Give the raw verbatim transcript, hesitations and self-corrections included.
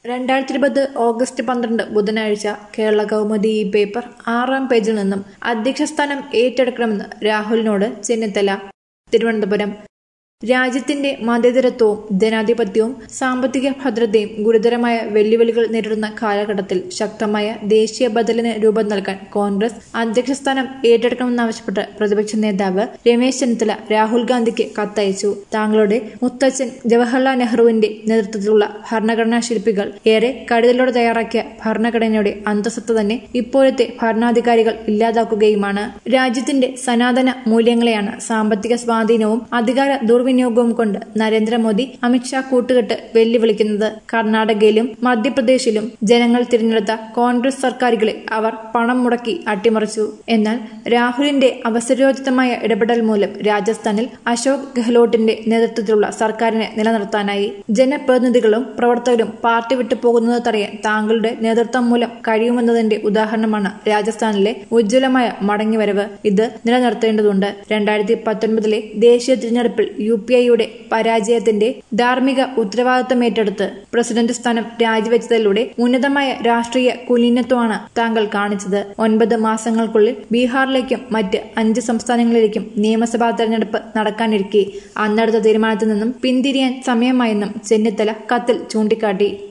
രണ്ടായിരത്തി ഇരുപത് ഓഗസ്റ്റ് പന്ത്രണ്ട് ബുധനാഴ്ച കേരള കൗമുദി ഈ പേപ്പർ ആറാം പേജിൽ നിന്നും അധ്യക്ഷസ്ഥാനം ഏറ്റെടുക്കണമെന്ന് രാഹുലിനോട് ചെന്നിത്തല. തിരുവനന്തപുരം. രാജ്യത്തിന്റെ മതേതരത്വവും ജനാധിപത്യവും സാമ്പത്തിക ഭദ്രതയും ഗുരുതരമായ വെല്ലുവിളികൾ നേരിടുന്ന കാലഘട്ടത്തിൽ ശക്തമായ ദേശീയ ബദലിന് രൂപം നൽകാൻ കോൺഗ്രസ് അധ്യക്ഷസ്ഥാനം ഏറ്റെടുക്കണമെന്നാവശ്യപ്പെട്ട് പ്രതിപക്ഷ നേതാവ് രമേശ് ചെന്നിത്തല രാഹുൽ ഗാന്ധിക്ക് കത്തയച്ചു. താങ്കളുടെ മുത്തച്ഛൻ ജവഹർലാൽ നെഹ്റുവിന്റെ നേതൃത്വത്തിലുള്ള ഭരണഘടനാ ശില്പികൾ ഏറെ കരുതലോടെ തയ്യാറാക്കിയ ഭരണഘടനയുടെ അന്തസത്ത തന്നെ ഇപ്പോഴത്തെ ഭരണാധികാരികൾ ഇല്ലാതാക്കുകയുമാണ്. രാജ്യത്തിന്റെ സനാതന മൂല്യങ്ങളെയാണ് സാമ്പത്തിക സ്വാധീനവും അധികാര ദുർവിനിയോഗവും കൊണ്ട് നരേന്ദ്രമോദി അമിത്ഷാ കൂട്ടുകെട്ട് വെല്ലുവിളിക്കുന്നത്. കർണാടകയിലും മധ്യപ്രദേശിലും ജനങ്ങൾ തിരഞ്ഞെടുത്ത കോൺഗ്രസ് സർക്കാരുകളെ അവർ പണം മുടക്കി അട്ടിമറിച്ചു. എന്നാൽ രാഹുലിന്റെ അവസരോചിതമായ ഇടപെടൽ മൂലം രാജസ്ഥാനിൽ അശോക് ഗെഹ്ലോട്ടിന്റെ നേതൃത്വത്തിലുള്ള സർക്കാരിനെ നിലനിർത്താനായി. ജനപ്രതിനിധികളും പ്രവർത്തകരും പാർട്ടി വിട്ടു പോകുന്നത് തടയാൻ താങ്കളുടെ നേതൃത്വം മൂലം കഴിയുമെന്നതിന്റെ ഉദാഹരണമാണ് രാജസ്ഥാനിലെ ഉജ്ജ്വലമായ മടങ്ങിവരവ്. ഇത് നിലനിർത്തേണ്ടതുണ്ട്. രണ്ടായിരത്തി പത്തൊൻപതിലെ ദേശീയ തിരഞ്ഞെടുപ്പിൽ യു പി ഐയുടെ പരാജയത്തിന്റെ ധാർമ്മിക ഉത്തരവാദിത്തമേറ്റെടുത്ത് പ്രസിഡന്റ് സ്ഥാനം രാജിവെച്ചതിലൂടെ ഉന്നതമായ രാഷ്ട്രീയ കുലീനത്വമാണ് താങ്കൾ കാണിച്ചത്. ഒൻപത് മാസങ്ങൾക്കുള്ളിൽ ബീഹാറിലേക്കും മറ്റ് അഞ്ച് സംസ്ഥാനങ്ങളിലേക്കും നിയമസഭാ തെരഞ്ഞെടുപ്പ് നടക്കാനിരിക്കെ അന്നെടുത്ത തീരുമാനത്തിൽ നിന്നും പിന്തിരിയാൻ സമയമായെന്നും ചെന്നിത്തല കത്തിൽ ചൂണ്ടിക്കാട്ടി.